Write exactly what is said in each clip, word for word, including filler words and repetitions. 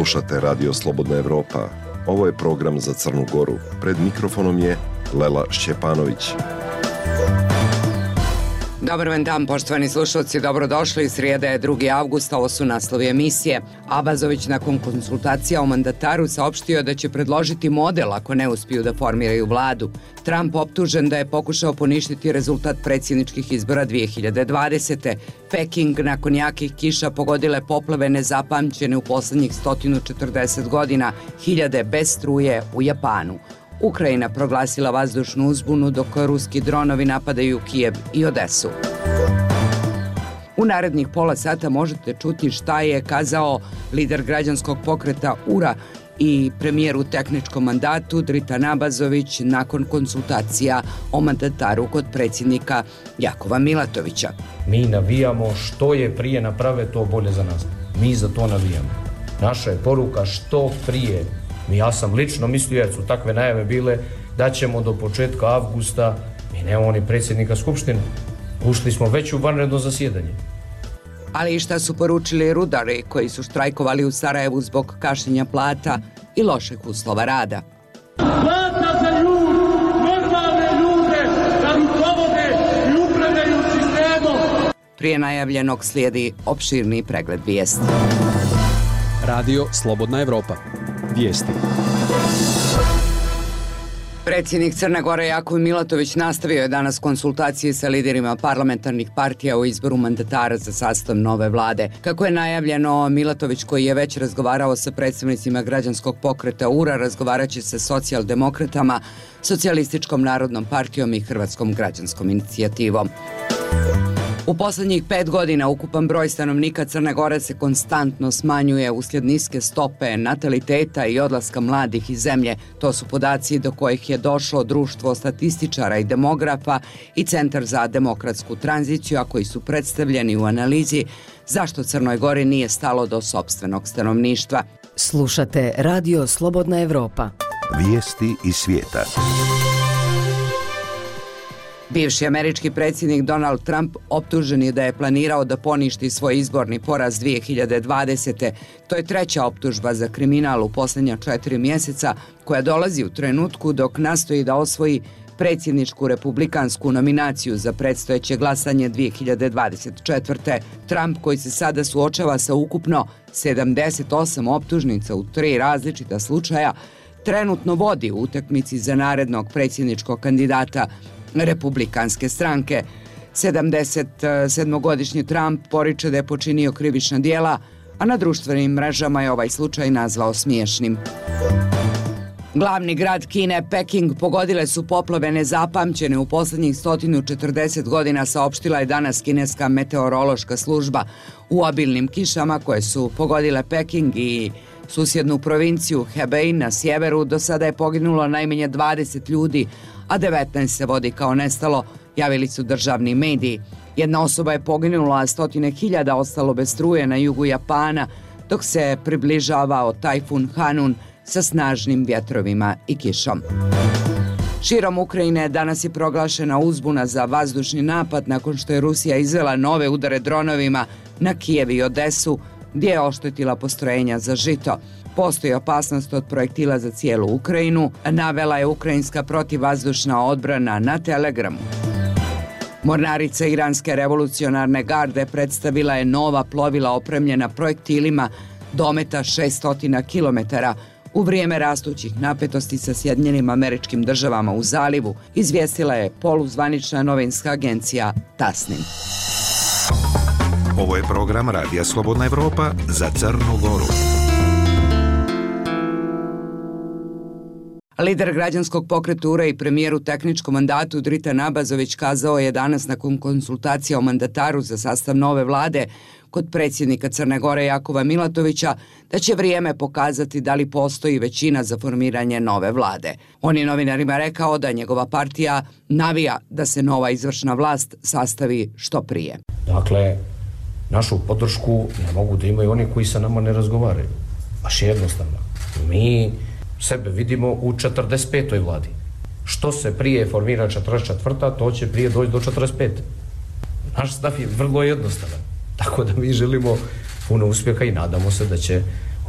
Slušate Radio Slobodna Evropa. Ovo je program za Crnu Goru. Pred mikrofonom je Lela Šćepanović. Dobar vam dan, poštovani slušalci, dobrodošli. Srijeda je drugi avgust, ovo su naslovi emisije. Abazović nakon konsultacija o mandataru saopštio da će predložiti model ako ne uspiju da formiraju vladu. Trump optužen da je pokušao poništiti rezultat predsjedničkih izbora dvije hiljade dvadesete. Peking nakon jakih kiša pogodile poplave nezapamćene u poslednjih sto četrdeset godina, hiljade bez struje u Japanu. Ukrajina proglasila vazdušnu uzbunu dok ruski dronovi napadaju Kijev i Odesu. U narednih pola sata možete čuti šta je kazao lider građanskog pokreta U R A i premijer u tehničkom mandatu Dritan Abazović nakon konsultacija o mandataru kod predsjednika Jakova Milatovića. Mi navijamo što je prije naprave, to bolje za nas. Mi za to navijamo. Naša je poruka što prije. Ja sam lično mislio, jer su takve najave bile, da ćemo do početka avgusta, mi nemamo ni predsjednika Skupštine, ušli smo već u vanredno zasjedanje. Ali i šta su poručili rudari koji su štrajkovali u Sarajevu zbog kašnjenja plata i loših uslova rada? Plata za ljud, normalne ljude, da rukovode i upravljaju sistemom. Prije najavljenog slijedi opširni pregled vijesti. Radio Slobodna Evropa. Vijesti. Predsjednik Crne Gore Jakov Milatović nastavio je danas konsultacije sa liderima parlamentarnih partija o izboru mandatara za sastav nove vlade. Kako je najavljeno, Milatović, koji je već razgovarao sa predstavnicima građanskog pokreta U R A, razgovarat će sa socijaldemokratama, Socijalističkom narodnom partijom i Hrvatskom građanskom inicijativom. U poslednjih pet godina ukupan broj stanovnika Crne Gore se konstantno smanjuje uslijed niske stope nataliteta i odlaska mladih iz zemlje. To su podaci do kojih je došlo Društvo statističara i demografa i Centar za demokratsku tranziciju, a koji su predstavljeni u analizi zašto Crnoj Gori nije stalo do sopstvenog stanovništva. Slušate Radio Slobodna Evropa. Vijesti iz svijeta. Bivši američki predsjednik Donald Trump optužen je da je planirao da poništi svoj izborni poraz dvije hiljade dvadesete. To je treća optužba za kriminal u posljednja četiri mjeseca koja dolazi u trenutku dok nastoji da osvoji predsjedničku republikansku nominaciju za predstojeće glasanje dvije hiljade dvadeset četvrte. Trump, koji se sada suočava sa ukupno sedamdeset osam optužnica u tri različita slučaja, trenutno vodi u utakmici za narednog predsjedničkog kandidata Republikanske stranke. sedamdeset sedmogodišnji Trump poriče da je počinio krivična djela, a na društvenim mrežama je ovaj slučaj nazvao smiješnim. Glavni grad Kine, Peking, pogodile su poplave nezapamćene u posljednjih sto četrdeset godina, saopštila je danas kineska meteorološka služba. U obilnim kišama koje su pogodile Peking i susjednu provinciju Hebei na sjeveru do sada je poginulo najmanje dvadeset ljudi, a devetnaest se vodi kao nestalo, javili su državni mediji. Jedna osoba je poginula, a stotine hiljada ostalo bez struje na jugu Japana, dok se približavao tajfun Hanun sa snažnim vjetrovima i kišom. Širom Ukrajine danas je proglašena uzbuna za vazdušni napad nakon što je Rusija izvela nove udare dronovima na Kijev i Odesu, gdje je oštetila postrojenja za žito. Postoji opasnost od projektila za cijelu Ukrajinu, navela je ukrajinska protivvazdušna odbrana na Telegramu. Mornarica Iranske revolucionarne garde predstavila je nova plovila opremljena projektilima dometa šesto kilometara u vrijeme rastućih napetosti sa Sjedinjenim Američkim Državama u zalivu, izvijestila je poluzvanična novinska agencija Tasnim. Ovo je program Radija Slobodna Evropa za Crnu Goru. Lider građanskog pokreta U R A i premijer u tehničkom mandatu Dritan Abazović kazao je danas nakon konsultacija o mandataru za sastav nove vlade kod predsjednika Crne Gore Jakova Milatovića da će vrijeme pokazati da li postoji većina za formiranje nove vlade. On je novinarima rekao da njegova partija navija da se nova izvršna vlast sastavi što prije. Dakle, našu podršku ne mogu da imaju oni koji sa nama ne razgovaraju. Baš jednostavno. Mi sebe vidimo u četrdeset petoj vladi. Što se prije formira četrdeset četvrta, to će prije doći do četrdeset pete. Naš stav je vrlo jednostavan. Tako da mi želimo puno uspjeha i nadamo se da će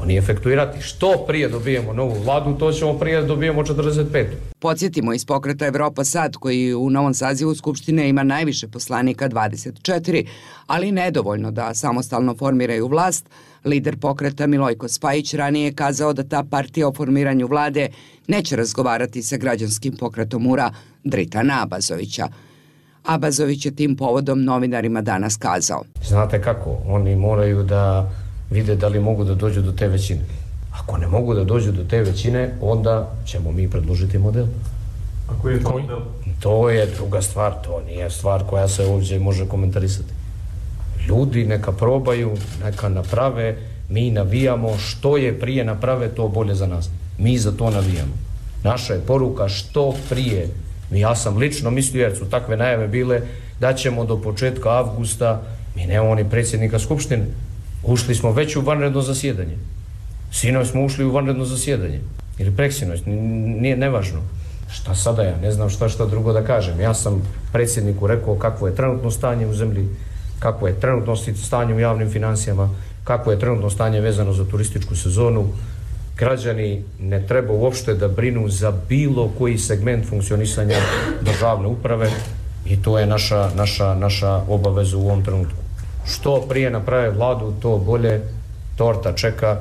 oni efektuirati. Što prije dobijemo novu vladu, to ćemo prije dobijemo četrdeset petu. Podsjetimo, iz pokreta Evropa Sad, koji u novom sazivu Skupštine ima najviše poslanika, dvadeset četiri, ali nedovoljno da samostalno formiraju vlast, lider pokreta Milojko Spajić ranije je kazao da ta partija o formiranju vlade neće razgovarati sa građanskim pokretom U R A Dritana Abazovića. Abazović je tim povodom novinarima danas kazao: Znate kako, oni moraju da vide da li mogu da dođu do te većine. Ako ne mogu da dođu do te većine, onda ćemo mi predložiti model. A koji je to model? To je druga stvar, to nije stvar koja se ovdje može komentarisati. Ljudi neka probaju, neka naprave, mi navijamo, što je prije naprave, to bolje za nas. Mi za to navijamo. Naša je poruka što prije. Ja sam lično mislio, jer su takve najave bile, da ćemo do početka avgusta, mi nemamo ni predsjednika Skupštine, ušli smo već u vanredno zasjedanje. Sinoć smo ušli u vanredno zasjedanje. Ili preksinoć, nije nevažno. Šta sada ja, ne znam šta šta drugo da kažem. Ja sam predsjedniku rekao kakvo je trenutno stanje u zemlji, kakvo je trenutno stanje u javnim financijama, kakvo je trenutno stanje vezano za turističku sezonu. Građani ne treba uopšte da brinu za bilo koji segment funkcionisanja državne uprave i to je naša, naša, naša obaveza u ovom trenutku. Što prije naprave vladu, to bolje, torta čeka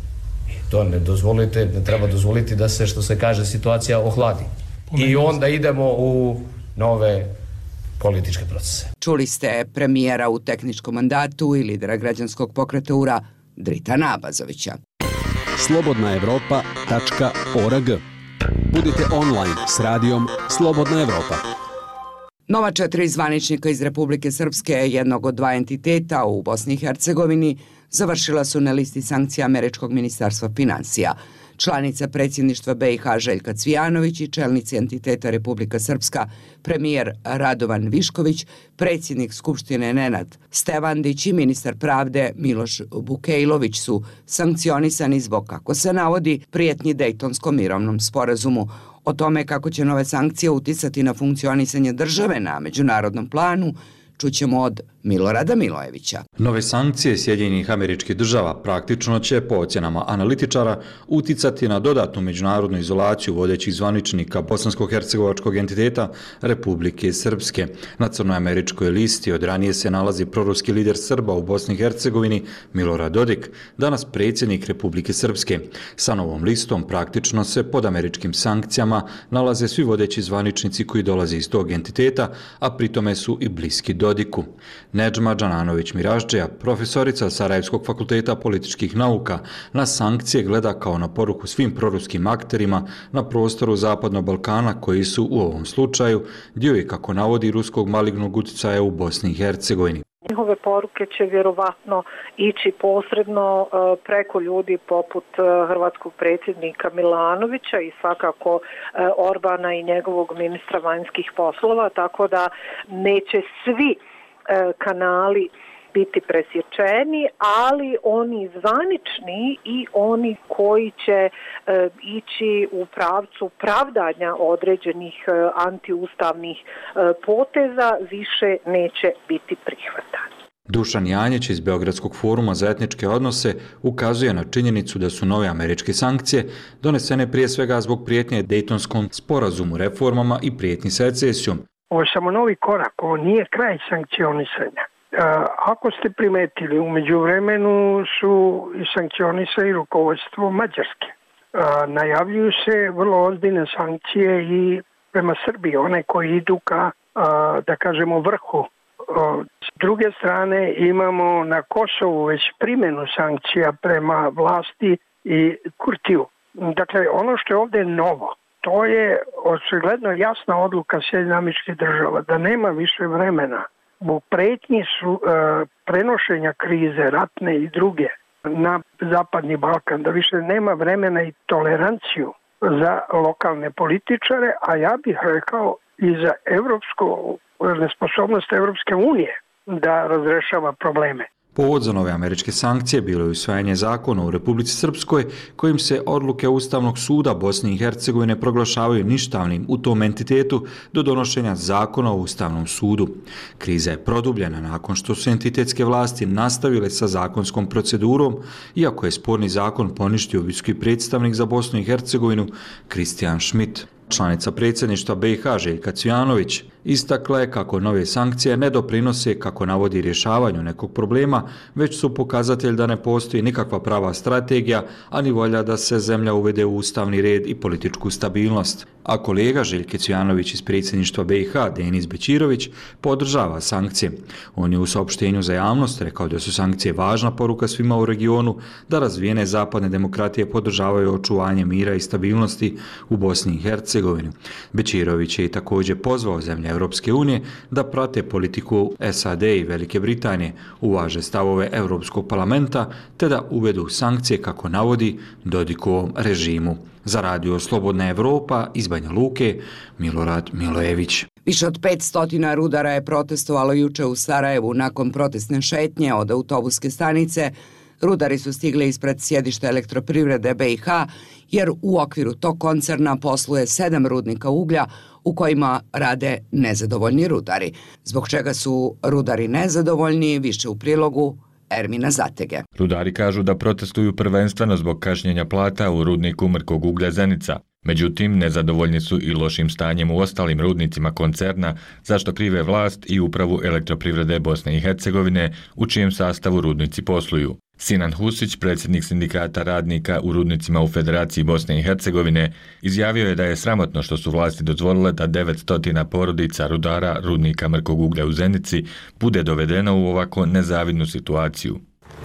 i to ne dozvolite, ne treba dozvoliti da se, što se kaže, situacija ohladi. I onda idemo u nove političke procese. Čuli ste premijera u tehničkom mandatu i lidera građanskog pokreta U R A Dritana Abazovića. slobodna evropa tačka org. Budite online s radijom Slobodna Evropa. Nova četiri zvaničnika iz Republike Srpske, jednog od dva entiteta u Bosni i Hercegovini, završila su na listi sankcija Američkog ministarstva financija. Članica predsjedništva B i H Željka Cvijanović i čelnici entiteta Republika Srpska, premijer Radovan Višković, predsjednik Skupštine Nenad Stevandić i ministar pravde Miloš Bukejlović su sankcionisani zbog, kako se navodi, prijetnji Dejtonskom mirovnom sporazumu. O tome kako će nove sankcije uticati na funkcionisanje države na međunarodnom planu čućemo od Milorada Milojevića. Nove sankcije Sjedinjenih Američkih Država praktično će, po ocjenama analitičara, uticati na dodatnu međunarodnu izolaciju vodećih zvaničnika bosansko-hercegovačkog entiteta Republike Srpske. Na crnoj američkoj listi od ranije se nalazi proruski lider Srba u Bosni i Hercegovini Milorad Dodik, danas predsjednik Republike Srpske. Sa novom listom praktično se pod američkim sankcijama nalaze svi vodeći zvaničnici koji dolaze iz tog entiteta, a pritome su i bliski Dodiku. Nedžma Đananović-Miraždžija, profesorica Sarajevskog fakulteta političkih nauka, na sankcije gleda kao na poruku svim proruskim akterima na prostoru Zapadnog Balkana koji su u ovom slučaju dio i, kako navodi, ruskog malignog utjecaja u Bosni i Hercegovini. Njihove poruke će vjerovatno ići posredno preko ljudi poput hrvatskog predsjednika Milanovića i svakako Orbana i njegovog ministra vanjskih poslova, tako da neće svi kanali biti presječeni, ali oni zvanični i oni koji će e, ići u pravcu pravdanja određenih e, antiustavnih e, poteza više neće biti prihvatani. Dušan Janjić iz Beogradskog foruma za etničke odnose ukazuje na činjenicu da su nove američke sankcije donesene prije svega zbog prijetnje Dejtonskom sporazumu, reformama i prijetnji secesijom. Ovo je samo novi korak, ovo nije kraj sankcionisanja. Ako ste primetili, u međuvremenu su i sankcionisali rukovodstvo Mađarske. Najavljuju se vrlo ozbiljne sankcije i prema Srbiji, one koji idu ka, da kažemo, vrhu. S druge strane imamo na Kosovu već primjenu sankcija prema vlasti i Kurtiju. Dakle, ono što je ovdje novo, to je očigledno jasna odluka Sjedinjenih Američkih Država da nema više vremena u pretnji su e, prenošenja krize, ratne i druge, na Zapadni Balkan, da više nema vremena i toleranciju za lokalne političare, a ja bih rekao i za evropsku nesposobnost Evropske unije da razrešava probleme. Povod za nove američke sankcije bilo je usvajanje zakona u Republici Srpskoj kojim se odluke Ustavnog suda Bosne i Hercegovine proglašavaju ništavnim u tom entitetu do donošenja zakona o Ustavnom sudu. Kriza je produbljena nakon što su entitetske vlasti nastavile sa zakonskom procedurom, iako je sporni zakon poništio visoki predstavnik za Bosnu i Hercegovinu Kristijan Schmidt. Članica predsjedništva B i H Željka Cvijanović istakla je kako nove sankcije ne doprinose, kako navodi, rješavanju nekog problema, već su pokazatelj da ne postoji nikakva prava strategija, a ni volja da se zemlja uvede u ustavni red i političku stabilnost. A kolega Željke Cvijanović iz predsjedništva B i H, Denis Bećirović, podržava sankcije. On je u saopštenju za javnost rekao da su sankcije važna poruka svima u regionu, da razvijene zapadne demokratije podržavaju očuvanje mira i stabilnosti u Bosni i Hercegovini. Bećirović je također pozvao zemlje Europske unije da prate politiku S A D i Velike Britanije, uvaže stavove Europskog parlamenta te da uvedu sankcije, kako navodi, Dodikovom režimu. Za radio Slobodna Evropa iz Banja Luke, Milorad Milojević. Više od petsto rudara je protestovalo juče u Sarajevu nakon protestne šetnje od autobuske stanice. Rudari su stigli ispred sjedišta Elektroprivrede B i H jer u okviru tog koncerna posluje sedam rudnika uglja u kojima rade nezadovoljni rudari. Zbog čega su rudari nezadovoljni, više u prilogu Ermina Zatege. Rudari kažu da protestuju prvenstveno zbog kašnjenja plata u rudniku mrkog uglja Zenica. Međutim, nezadovoljni su i lošim stanjem u ostalim rudnicima koncerna, zašto krive vlast i upravu Elektroprivrede Bosne i Hercegovine, u čijem sastavu rudnici posluju. Sinan Husić, predsjednik sindikata radnika u rudnicima u Federaciji Bosne i Hercegovine, izjavio je da je sramotno što su vlasti dozvolile da devetsto porodica rudara rudnika mrkog uglja u Zenici bude dovedeno u ovako nezavidnu situaciju.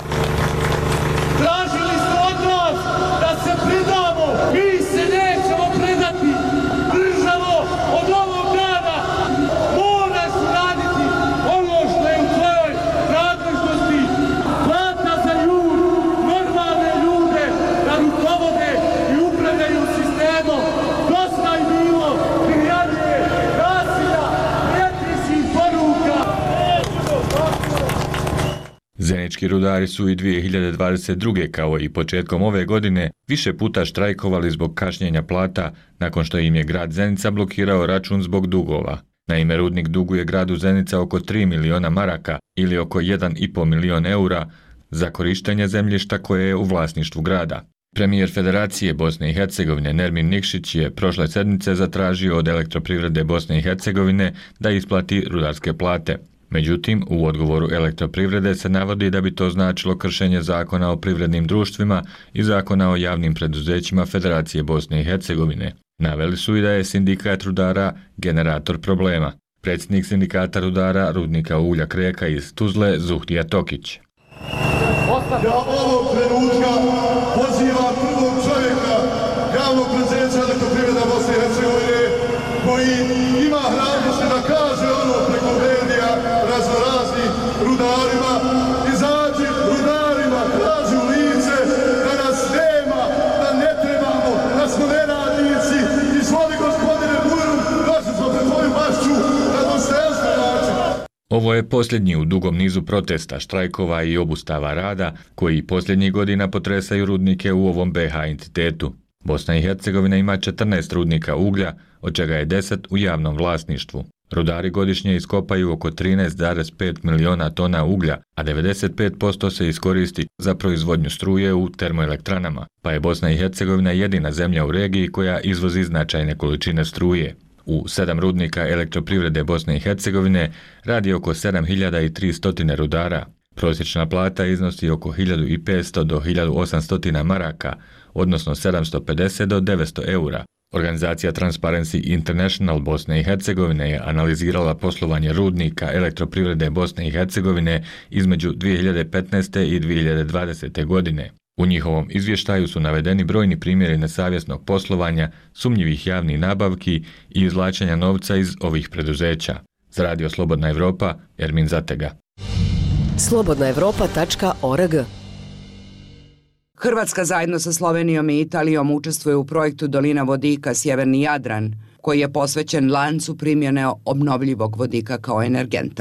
Tražili su od nas da se predamo, mi se nećemo predati. Državo, od ovog dana moraš raditi ono što je u tvojoj nadležnosti. Plata za ljud, normalne ljude da rukovode i upravljaju sistemom. Dosta je bilo prijatelje, nasilja, represivnih poruka. Zenički rudari su i dvije hiljade dvadeset druge kao i početkom ove godine više puta štrajkovali zbog kašnjenja plata nakon što im je grad Zenica blokirao račun zbog dugova. Naime, rudnik duguje gradu Zenica oko tri miliona maraka ili oko jedan i pol milion eura za korištenje zemljišta koje je u vlasništvu grada. Premijer Federacije Bosne i Hercegovine Nermin Nikšić je prošle sedmice zatražio od Elektroprivrede Bosne i Hercegovine da isplati rudarske plate. Međutim, u odgovoru Elektroprivrede se navodi da bi to značilo kršenje zakona o privrednim društvima i zakona o javnim preduzećima Federacije Bosne i Hercegovine. Naveli su i da je sindikat rudara generator problema. Predsjednik sindikata rudara rudnika uglja Kreka iz Tuzle Zuhtija Tokić. Ja ovog trenutka pozivam prvog čovjeka javnog preduzeća Elektroprivreda Bosne i Hercegovine koji ima hrabrosti da kaže ono preko medija raznoraznim rudarima, izađi rudarima, traži u lice da nas nema, da ne trebamo, da smo neradnici. Izvoli gospodine Bujeru, došli smo pred tvoju bašću na dostojanstven način. Ovo je posljednji u dugom nizu protesta, štrajkova i obustava rada koji posljednjih godina potresaju rudnike u ovom B H entitetu. Bosna i Hercegovina ima četrnaest rudnika uglja, od čega je deset u javnom vlasništvu. Rudari godišnje iskopaju oko trinaest zarez pet miliona tona uglja, a devedeset pet posto se iskoristi za proizvodnju struje u termoelektranama, pa je Bosna i Hercegovina jedina zemlja u regiji koja izvozi značajne količine struje. U sedam rudnika Elektroprivrede Bosne i Hercegovine radi oko sedam hiljada tristo rudara. Prosječna plata iznosi oko hiljadu petsto do hiljadu osamsto maraka, odnosno sedamsto pedeset do devetsto eura. Organizacija Transparency International Bosne i Hercegovine je analizirala poslovanje rudnika Elektroprivrede Bosne i Hercegovine između dvije hiljade petnaeste i dvije hiljade dvadesete godine. U njihovom izvještaju su navedeni brojni primjeri nesavjesnog poslovanja, sumnjivih javnih nabavki i izvlačenja novca iz ovih preduzeća. Za radio Slobodna Evropa, Ermin Zatega. slobodna evropa tačka org. Hrvatska zajedno sa Slovenijom i Italijom učestvuje u projektu Dolina vodika Sjeverni Jadran, koji je posvećen lancu primjene obnovljivog vodika kao energenta.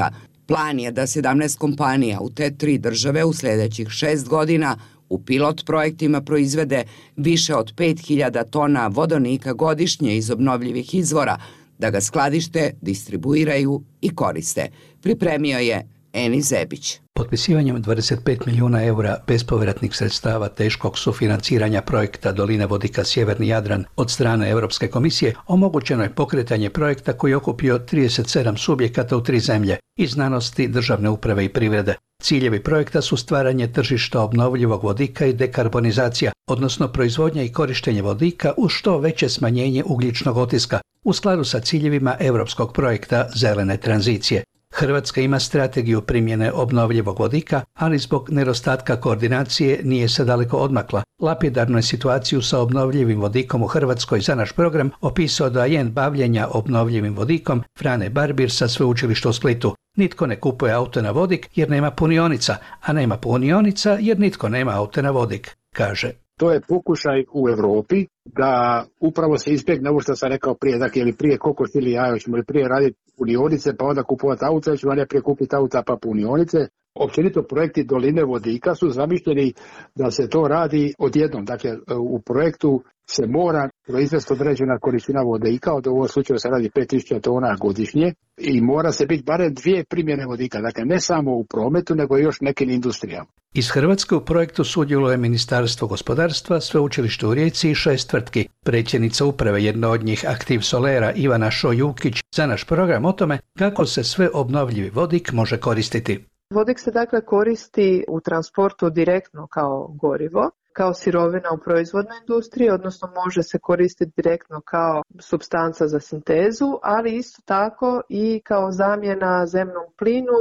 Plan je da sedamnaest kompanija u te tri države u sljedećih šest godina u pilot projektima proizvede više od pet hiljada tona vodonika godišnje iz obnovljivih izvora, da ga skladište, distribuiraju i koriste. Pripremio je Enis Zebić. Potpisivanjem dvadeset pet milijuna eura bespovratnih sredstava teškog sufinanciranja projekta Doline vodika Sjeverni Jadran od strane Europske komisije omogućeno je pokretanje projekta koji je okupio trideset sedam subjekata u tri zemlje i znanosti, državne uprave i privrede. Ciljevi projekta su stvaranje tržišta obnovljivog vodika i dekarbonizacija, odnosno proizvodnja i korištenje vodika uz što veće smanjenje ugljičnog otiska u skladu sa ciljevima europskog projekta zelene tranzicije. Hrvatska ima strategiju primjene obnovljivog vodika, ali zbog nedostatka koordinacije nije se daleko odmakla. Lapidarnu je situaciju sa obnovljivim vodikom u Hrvatskoj za naš program opisao doajen bavljenja obnovljivim vodikom Frane Barbir sa sveučilišta u Splitu. Nitko ne kupuje auto na vodik jer nema punionica, a nema punionica jer nitko nema auto na vodik, kaže. To je pokušaj u Europi da upravo se izbjegne ovo što sam rekao prije, dakle ili prije kokos ili jajo, ćemo li prije raditi punionice pa onda kupovati auta, ćemo li prije kupiti auta pa punionice. Općenito projekti Doline vodika su zamišljeni da se to radi odjednom, dakle u projektu se mora proizvesti određena količina vodika, od ovog slučaju se radi pet tisuća tona godišnje i mora se biti barem dvije primjene vodika, dakle ne samo u prometu nego i još nekim industrijama. Iz Hrvatske u projektu sudjeluje Ministarstvo gospodarstva, Sveučilište u Rijeci i šest tvrtki. Predsjednica uprave jedna od njih Aktiv Solera Ivana Šojukić za naš program o tome kako se sve obnovljivi vodik može koristiti. Vodik se dakle koristi u transportu direktno kao gorivo, kao sirovina u proizvodnoj industriji, odnosno može se koristiti direktno kao supstanca za sintezu, ali isto tako i kao zamjena zemnom plinu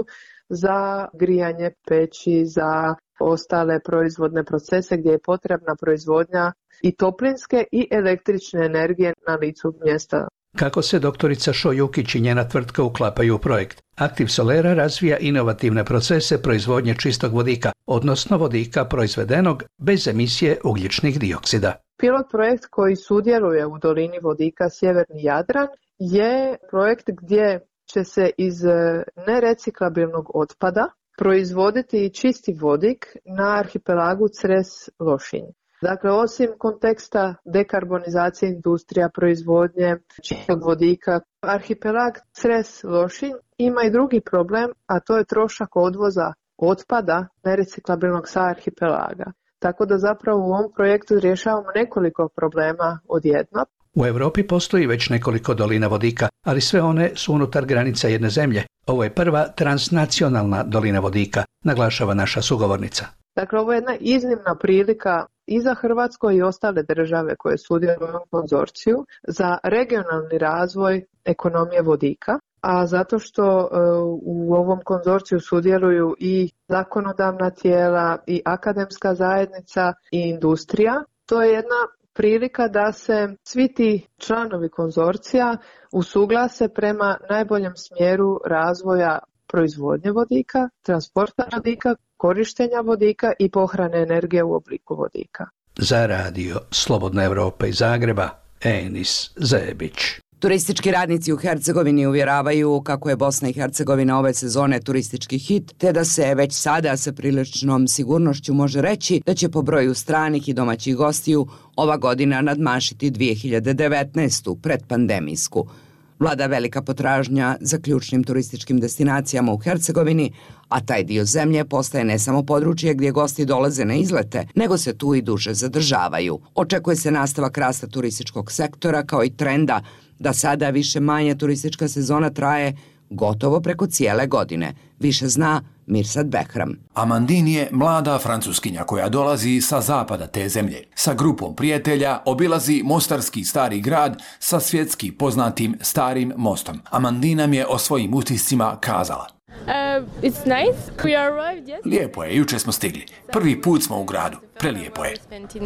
za grijanje peći, za ostale proizvodne procese gdje je potrebna proizvodnja i toplinske i električne energije na licu mjesta. Kako se doktorica Šojukić i njena tvrtka uklapaju u projekt? Aktiv Solera razvija inovativne procese proizvodnje čistog vodika, odnosno vodika proizvedenog bez emisije ugljičnih dioksida. Pilot projekt koji sudjeluje u Dolini vodika Sjeverni Jadran je projekt gdje će se iz nereciklabilnog otpada proizvoditi čisti vodik na arhipelagu Cres-Lošinj. Dakle, osim konteksta dekarbonizacije industrija, proizvodnje čistog vodika, arhipelag Cres-Lošinj ima i drugi problem, a to je trošak odvoza otpada nereciklabilnog sa arhipelaga. Tako da zapravo u ovom projektu rješavamo nekoliko problema odjednom. U Europi postoji već nekoliko dolina vodika, ali sve one su unutar granica jedne zemlje. Ovo je prva transnacionalna dolina vodika, naglašava naša sugovornica. Dakle, ovo je jedna iznimna prilika i za Hrvatsku i ostale države koje sudjeluju u ovom konzorciju za regionalni razvoj ekonomije vodika, a zato što uh, u ovom konzorciju sudjeluju i zakonodavna tijela i akademska zajednica i industrija. To je jedna prilika da se svi ti članovi konzorcija usuglase prema najboljem smjeru razvoja proizvodnje vodika, transporta vodika, korištenja vodika i pohrane energije u obliku vodika. Za radio Slobodna Evropa iz Zagreba, Enis Zebić. Turistički radnici u Hercegovini uvjeravaju kako je Bosna i Hercegovina ove sezone turistički hit, te da se već sada sa priličnom sigurnošću može reći da će po broju stranih i domaćih gostiju ova godina nadmašiti dvije hiljade devetnaestu predpandemijsku. Vlada velika potražnja za ključnim turističkim destinacijama u Hercegovini, a taj dio zemlje postaje ne samo područje gdje gosti dolaze na izlete, nego se tu i duže zadržavaju. Očekuje se nastavak rasta turističkog sektora kao i trenda da sada više manje turistička sezona traje gotovo preko cijele godine. Više zna Mirsad Behram. Amandine je mlada Francuskinja koja dolazi sa zapada te zemlje. Sa grupom prijatelja obilazi mostarski stari grad sa svjetski poznatim starim mostom. Amandina mi je o svojim utiscima kazala. Uh, it's nice. We arrived, yes. Lijepo je, jučer smo stigli. Prvi put smo u gradu. Prelijepo je.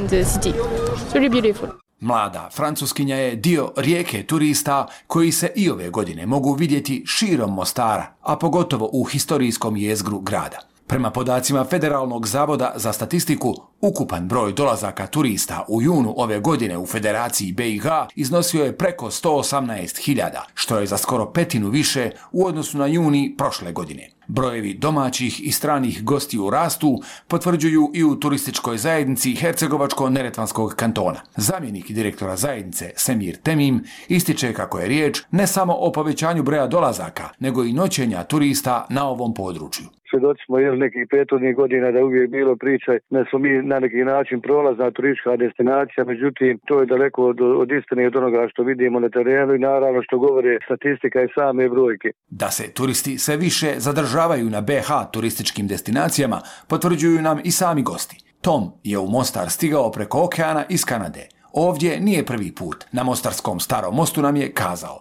Really beautiful. Mlada Francuskinja je dio rijeke turista koji se i ove godine mogu vidjeti širom Mostara, a pogotovo u historijskom jezgru grada. Prema podacima Federalnog zavoda za statistiku, Ukupan broj dolazaka turista u junu ove godine u Federaciji B i H iznosio je preko sto osamnaest hiljada, što je za skoro petinu više u odnosu na juni prošle godine. Brojevi domaćih i stranih gostiju rastu potvrđuju i u turističkoj zajednici Hercegovačko-neretvanskog kantona. Zamjenik direktora zajednice Semir Temim ističe kako je riječ ne samo o povećanju broja dolazaka, nego i noćenja turista na ovom području. Svjedoci smo jer nekih prethodnih godina da uvijek bilo priča da smo mi na neki način prolazna turistička destinacija, međutim to je daleko od, od istine i od onoga što vidimo na terenu i naravno što govore statistika i same brojke. Da se turisti sve više zadržavaju na B H turističkim destinacijama potvrđuju nam i sami gosti. Tom je u Mostar stigao preko okeana iz Kanade. Ovdje nije prvi put. Na mostarskom starom mostu nam je kazao: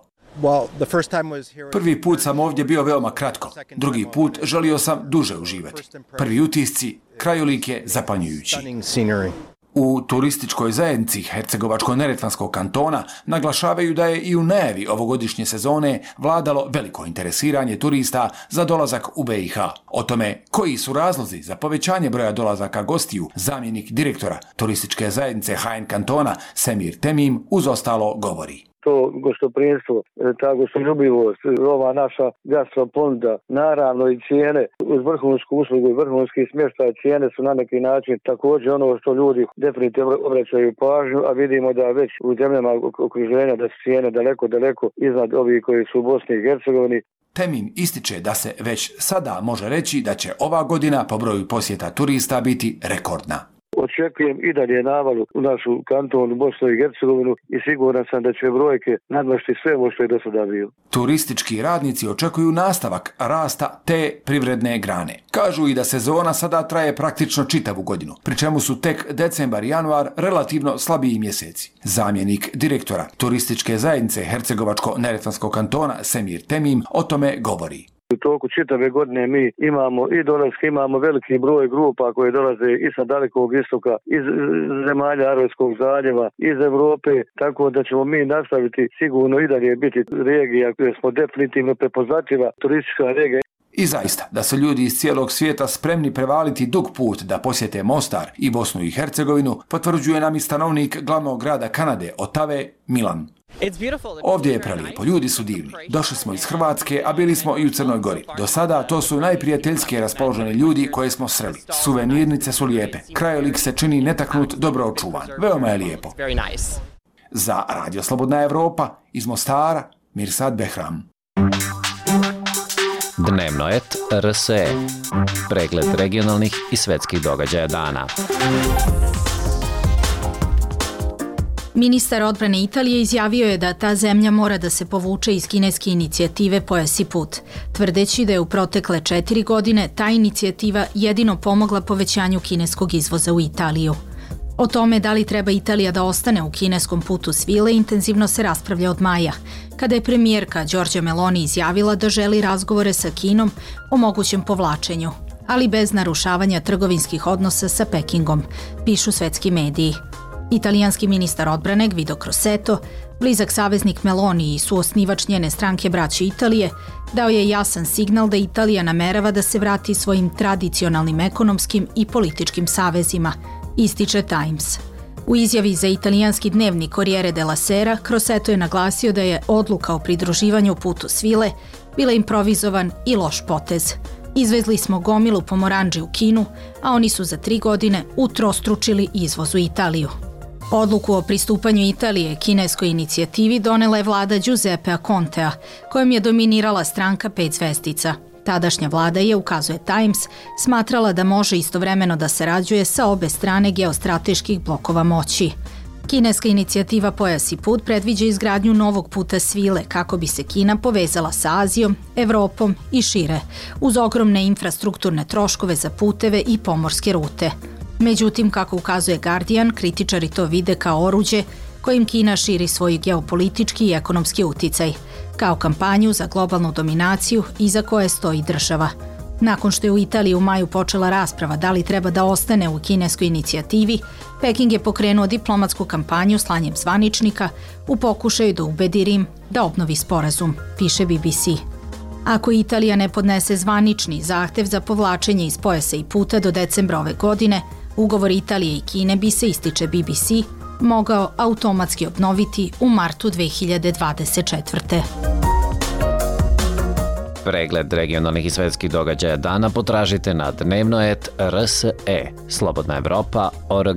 Prvi put sam ovdje bio veoma kratko, drugi put želio sam duže uživati. Prvi utisci, krajolik je zapanjujući. U turističkoj zajednici Hercegovačko-neretvanskog kantona naglašavaju da je i u najavi ovogodišnje sezone vladalo veliko interesiranje turista za dolazak u B i H. O tome koji su razlozi za povećanje broja dolazaka gostiju, zamjenik direktora turističke zajednice H N kantona Semir Temim uz ostalo govori. To gostoprimstvo, ta gostoljubivost, ova naša gastroponuda, naravno i cijene uz vrhunsku uslugu i vrhunski smještaj, cijene su na neki način također ono što ljudi definitivno obraćaju pažnju, a vidimo da već u zemljama okruženja da su cijene daleko, daleko iznad ovih koji su u Bosni i Hercegovini. Temim ističe da se već sada može reći da će ova godina po broju posjeta turista biti rekordna. Očekujem i dalje navalu u našu kantonu, Bosnu i Hercegovinu i siguran sam da će brojke nadmašiti sve ovo što je do sada bilo. Turistički radnici očekuju nastavak rasta te privredne grane. Kažu i da sezona sada traje praktično čitavu godinu, pri čemu su tek decembar i januar relativno slabiji mjeseci. Zamjenik direktora turističke zajednice Hercegovačko-neretvanskog kantona Semir Temim o tome govori. U toku čitave godine mi imamo i dolaske, imamo veliki broj grupa koje dolaze i sa dalekog istoka, iz zemalja Aralskog zaljeva, iz Europe, tako da ćemo mi nastaviti sigurno i dalje biti regija koja smo definitivno prepoznatljiva turistička regija. I zaista, da su ljudi iz cijelog svijeta spremni prevaliti dug put da posjete Mostar i Bosnu i Hercegovinu, potvrđuje nam i stanovnik glavnog grada Kanade, Otave, Milan. Ovdje je prelijepo, ljudi su divni. Došli smo iz Hrvatske, a bili smo i u Crnoj Gori. Do sada to su najprijateljskije raspoloženi ljudi koje smo sreli. Suvenirnice su lijepe. Krajolik se čini netaknut, dobro očuvan. Veoma je lijepo. Za Radio Slobodna Evropa iz Mostara, Mirsad Behram. Dnevno et R S E. Pregled regionalnih i svetskih događaja dana. Ministar odbrane Italije izjavio je da ta zemlja mora da se povuče iz kineske inicijative Pojas i put, tvrdeći da je u protekle četiri godine ta inicijativa jedino pomogla povećanju kineskog izvoza u Italiju. O tome da li treba Italija da ostane u kineskom putu svile intenzivno se raspravlja od maja, kada je premijerka Giorgia Meloni izjavila da želi razgovore sa Kinom o mogućem povlačenju, ali bez narušavanja trgovinskih odnosa sa Pekingom, pišu svetski mediji. Italijanski ministar odbrane Guido Crosetto, blizak saveznik Meloni i suosnivač njene stranke Braće Italije, dao je jasan signal da Italija namerava da se vrati svojim tradicionalnim ekonomskim i političkim savezima, ističe Times. U izjavi za italijanski dnevnik Corriere della Sera, Crosetto je naglasio da je odluka o pridruživanju putu svile bila improvizovan i loš potez. Izvezli smo gomilu pomoranđi u Kinu, a oni su za tri godine utrostručili izvoz u Italiju. Odluku o pristupanju Italije kineskoj inicijativi donela je vlada Giuseppea Contea, kojom je dominirala stranka pet zvezdica. Tadašnja vlada je, ukazuje Times, smatrala da može istovremeno da sarađuje sa obe strane geostrateških blokova moći. Kineska inicijativa Pojas i put predviđa izgradnju novog puta svile kako bi se Kina povezala sa Azijom, Evropom i šire, uz ogromne infrastrukturne troškove za puteve i pomorske rute. Međutim, kako ukazuje Guardian, kritičari to vide kao oruđe kojim Kina širi svoj geopolitički i ekonomski uticaj, kao kampanju za globalnu dominaciju iza koje stoji država. Nakon što je u Italiji u maju počela rasprava da li treba da ostane u kineskoj inicijativi, Peking je pokrenuo diplomatsku kampanju slanjem zvaničnika u pokušaju da ubedi Rim da obnovi sporazum, piše B B C. Ako Italija ne podnese zvanični zahtev za povlačenje iz Pojasa i puta do decembra ove godine, Ugovor Italije i Kine bi se, ističe B B C, mogao automatski obnoviti u martu dve hiljade dvadeset četvrte. Pregled regionalnih i svetskih događaja dana potražite na dnevno et r s e, slobodna evropa tačka org.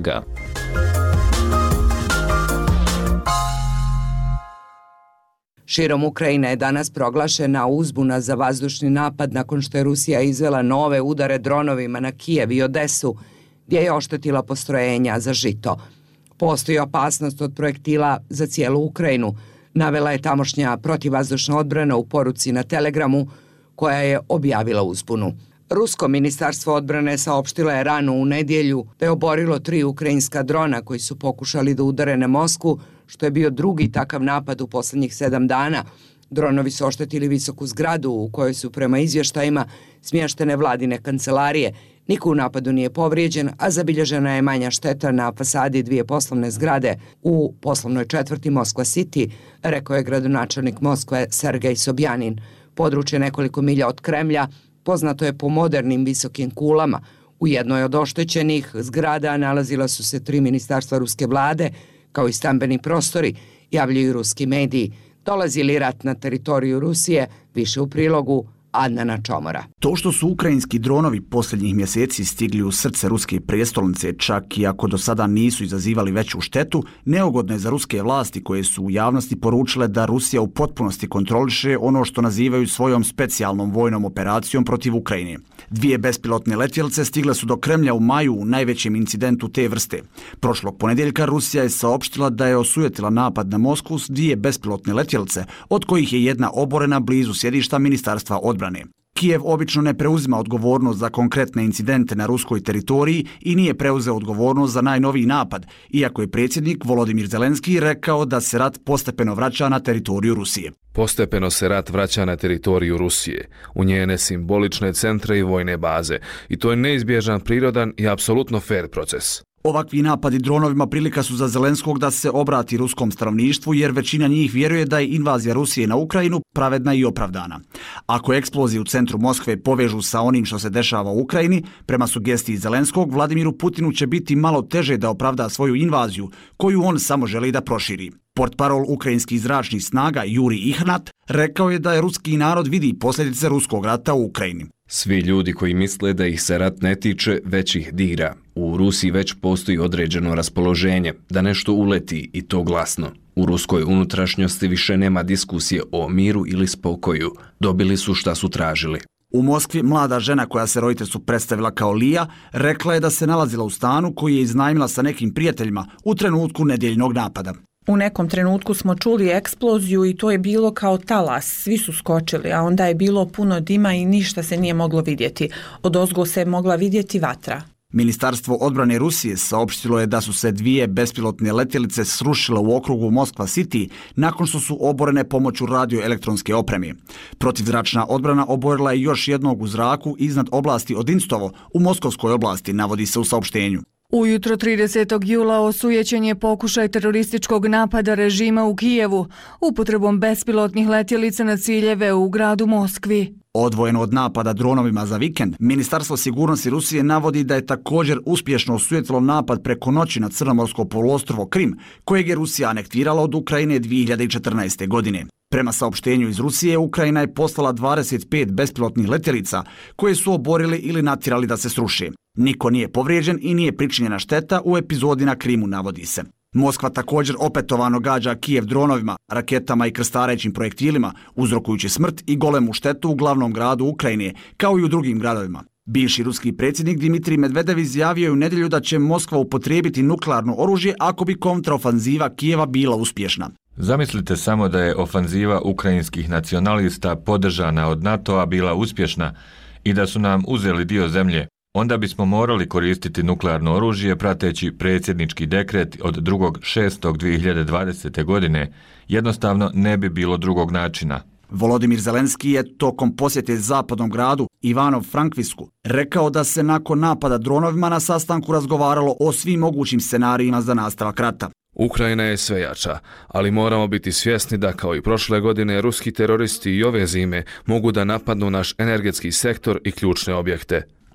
Širom Ukrajine je danas proglašena uzbuna za vazdušni napad nakon što je Rusija izvela nove udare dronovima na Kijev i Odesu, gdje je oštetila postrojenja za žito. Postoji opasnost od projektila za cijelu Ukrajinu, navela je tamošnja protivvazdušna odbrana u poruci na Telegramu koja je objavila uzbunu. Rusko ministarstvo odbrane saopštilo je rano u nedjelju da je oborilo tri ukrajinska drona koji su pokušali da udare na Moskvu, što je bio drugi takav napad u posljednjih sedam dana. Dronovi su oštetili visoku zgradu u kojoj su prema izvještajima smještene vladine kancelarije. Niko u napadu nije povrijeđen, a zabilježena je manja šteta na fasadi dvije poslovne zgrade u poslovnoj četvrti Moskva City, rekao je gradonačelnik Moskve Sergej Sobjanin. Područje nekoliko milja od Kremlja poznato je po modernim visokim kulama. U jednoj od oštećenih zgrada nalazila su se tri ministarstva ruske vlade, kao i stambeni prostori, javljaju ruski mediji. Dolazi li rat na teritoriju Rusije, više u prilogu Adnana Čomora. To što su ukrajinski dronovi posljednjih mjeseci stigli u srce ruske prijestolnice, čak i ako do sada nisu izazivali veću štetu, neugodno je za ruske vlasti koje su u javnosti poručile da Rusija u potpunosti kontroliše ono što nazivaju svojom specijalnom vojnom operacijom protiv Ukrajine. Dvije bespilotne letjelice stigle su do Kremlja u maju u najvećem incidentu te vrste. Prošlog ponedjeljka Rusija je saopštila da je osujetila napad na Moskvu s dvije bespilotne letjelice, od kojih je jedna oborena blizu sjedišta Ministarstva odbrane. Kijev obično ne preuzima odgovornost za konkretne incidente na ruskoj teritoriji i nije preuzeo odgovornost za najnoviji napad, iako je predsjednik Volodimir Zelenski rekao da se rat postepeno vraća na teritoriju Rusije. Postepeno se rat vraća na teritoriju Rusije, u njene simbolične centre i vojne baze, i to je neizbježan, prirodan i apsolutno fair proces. Ovakvi napadi dronovima prilika su za Zelenskog da se obrati ruskom stanovništvu, jer većina njih vjeruje da je invazija Rusije na Ukrajinu pravedna i opravdana. Ako eksplozije u centru Moskve povežu sa onim što se dešava u Ukrajini, prema sugestiji Zelenskog, Vladimiru Putinu će biti malo teže da opravda svoju invaziju, koju on samo želi da proširi. Portparol ukrajinskih zračnih snaga Juri Ihnat rekao je da je ruski narod vidi posljedice ruskog rata u Ukrajini. Svi ljudi koji misle da ih se rat ne tiče, već ih dira. U Rusiji već postoji određeno raspoloženje da nešto uleti, i to glasno. U ruskoj unutrašnjosti više nema diskusije o miru ili spokoju. Dobili su šta su tražili. U Moskvi mlada žena koja se roditeljstvu predstavila kao Lija rekla je da se nalazila u stanu koji je iznajmila sa nekim prijateljima u trenutku nedjeljnog napada. U nekom trenutku smo čuli eksploziju i to je bilo kao talas, svi su skočili, a onda je bilo puno dima i ništa se nije moglo vidjeti. Odozgo se je mogla vidjeti vatra. Ministarstvo odbrane Rusije saopštilo je da su se dvije bespilotne letjelice srušile u okrugu Moskva City nakon što su oborene pomoću radioelektronske opreme. Protivzračna odbrana oborila je još jednog u zraku iznad oblasti Odinstovo u Moskovskoj oblasti, navodi se u saopštenju. Ujutro tridesetog jula osujećen je pokušaj terorističkog napada režima u Kijevu upotrebom bespilotnih letjelica na ciljeve u gradu Moskvi. Odvojeno od napada dronovima za vikend, Ministarstvo sigurnosti Rusije navodi da je također uspješno osujetilo napad preko noći na Crnomorsko poluostrvo Krim, kojeg je Rusija anektirala od Ukrajine dvije hiljade četrnaeste. godine. Prema saopštenju iz Rusije, Ukrajina je poslala dvadeset pet bespilotnih letjelica koje su oborili ili natjerali da se sruše. Niko nije povrijeđen i nije pričinjena šteta u epizodi na Krimu, navodi se. Moskva također opetovano gađa Kijev dronovima, raketama i krstarećim projektilima, uzrokujući smrt i golemu štetu u glavnom gradu Ukrajine, kao i u drugim gradovima. Bivši ruski predsjednik Dmitrij Medvedev izjavio je u nedjelju da će Moskva upotrijebiti nuklearno oružje ako bi kontraofanziva Kijeva bila uspješna. Zamislite samo da je ofanziva ukrajinskih nacionalista podržana od NATO-a bila uspješna i da su nam uzeli dio zemlje. Onda bismo morali koristiti nuklearno oružje prateći predsjednički dekret od drugog šestog dvije hiljade dvadesete. godine. Jednostavno ne bi bilo drugog načina. Volodimir Zelenski je tokom posjete zapadnom gradu Ivano-Frankivsku rekao da se nakon napada dronovima na sastanku razgovaralo o svim mogućim scenarijima za nastavak rata. Ukrajina je sve jača, ali moramo biti svjesni da kao i prošle godine ruski teroristi i ove zime mogu da napadnu naš energetski sektor i ključne objekte.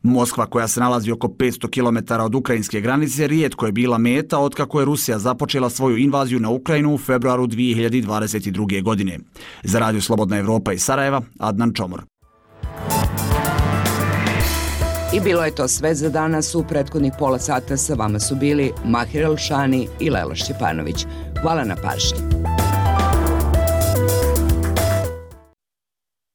Moskva, koja se nalazi oko petsto kilometara od ukrajinske granice, rijetko je bila meta otkako je Rusija započela svoju invaziju na Ukrajinu u februaru dvije hiljade dvadeset druge. godine. Za Radio Slobodna Evropa iz Sarajeva, Adnan Čomor. I bilo je to sve za danas. U prethodnih pola sata sa vama su bili Mahir Elšani i Lela Šćepanović. Hvala na pažnji.